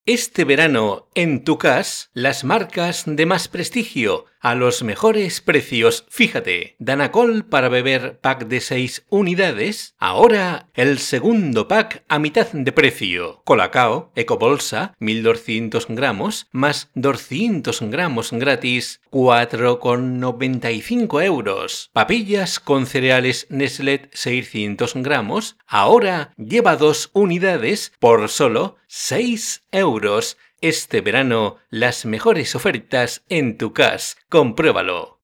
Este verano, en tu CAS, las marcas de más prestigio, a los mejores precios. Fíjate, Danacol para beber pack de 6 unidades, ahora el segundo pack a mitad de precio. Colacao, Ecobolsa, 1200 gramos, más 200 gramos gratis, 4,95 euros. Papillas con cereales Nestlé 600 gramos, ahora lleva 2 unidades por solo 6 euros. Este verano, las mejores ofertas en tu CAS. Compruébalo.